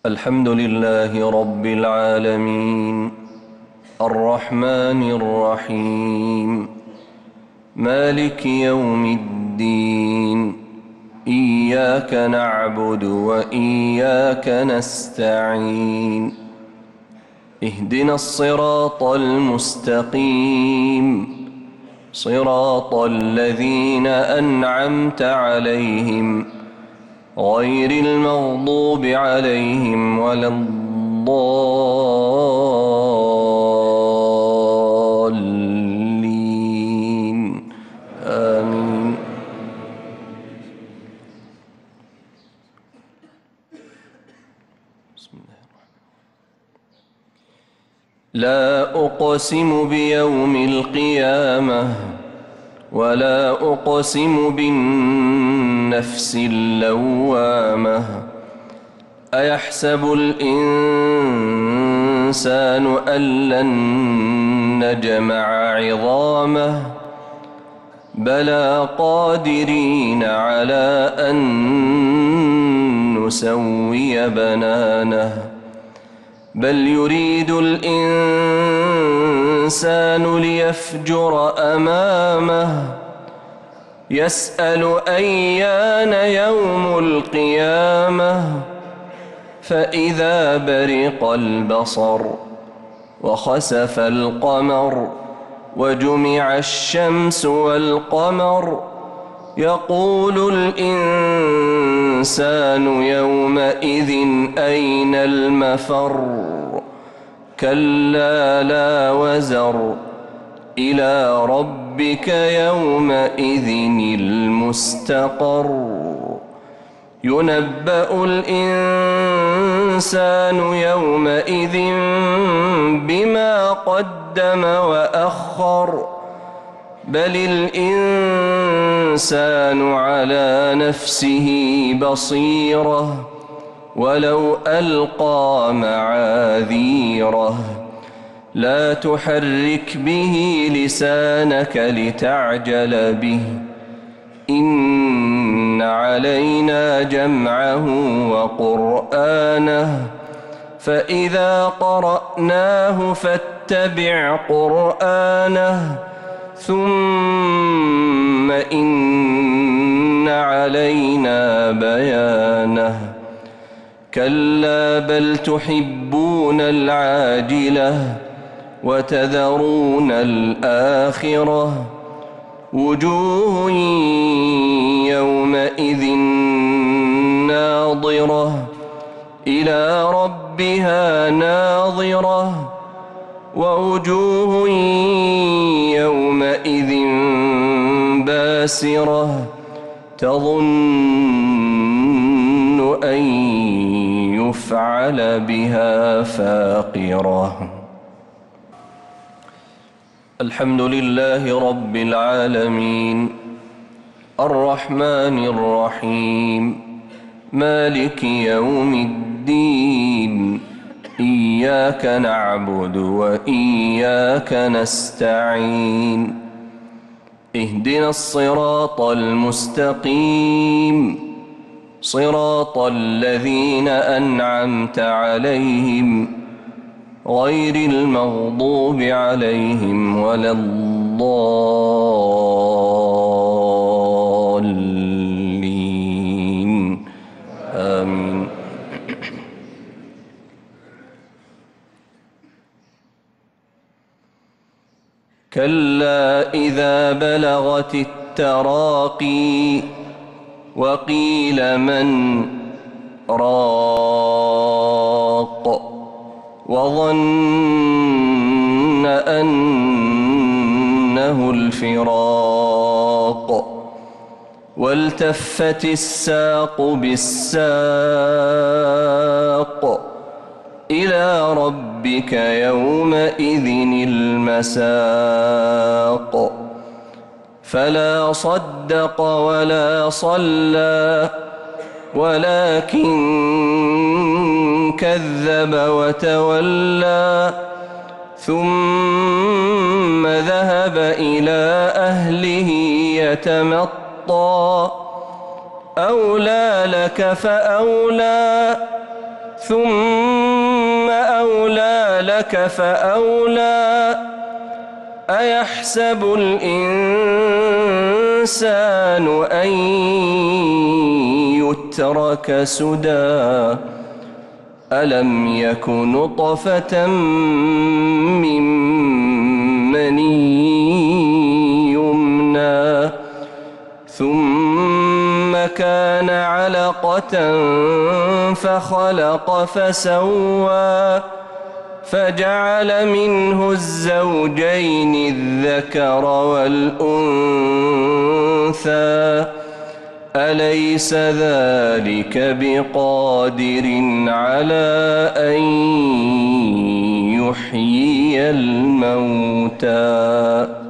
الحمد لله رب العالمين الرحمن الرحيم مالك يوم الدين إياك نعبد وإياك نستعين اهدنا الصراط المستقيم صراط الذين أنعمت عليهم غير المغضوب عليهم ولا الضالين آمين. بسم الله الرحمن الرحيم. لا أقسم بيوم القيامة ولا أقسم بالنفس اللوامة أيحسب الإنسان أن لن نجمع عظامه بلى قادرين على أن نسوي بنانه بل يريد الإنسان ليفجر أمامه يسأل أيان يوم القيامة فإذا برق البصر وخسف القمر وجمع الشمس والقمر يقول الإنسان يومئذ أين المفر كلا لا وزر إلى ربك يومئذ المستقر ينبأ الإنسان يومئذ بما قدم وأخر بل الإنسان على نفسه بصيرة ولو ألقى معاذيره لا تحرك به لسانك لتعجل به إن علينا جمعه وقرآنه فإذا قرأناه فاتبع قرآنه ثم إن علينا بيانه كلا بل تحبون العاجلة وتذرون الآخرة وجوه يومئذ ناظرة إلى ربها ناظرة ووجوه يومئذ باسرة تظن أن يفعل بها فاقرة. الحمد لله رب العالمين الرحمن الرحيم مالك يوم الدين إياك نعبد وإياك نستعين اهدنا الصراط المستقيم صراط الذين أنعمت عليهم غير المغضوب عليهم ولا الضالين آمين. كلا إذا بلغت التراقي وقيل من راق وظن أنه الفراق والتفت الساق بالساق إلى ربك يومئذ المساق فلا صدق ولا صلى ولكن كذب وتولى ثم ذهب إلى أهله يتمطى أولى لك فأولى ثم أولى لك فأولى أيحسب الإنسان أن يترك سدى ألم يك نطفة من مني يمنى ثم كان علقة فخلق فسوى فجعل منه الزوجين الذكر والأنثى أليس ذلك بقادر على أن يحيي الموتى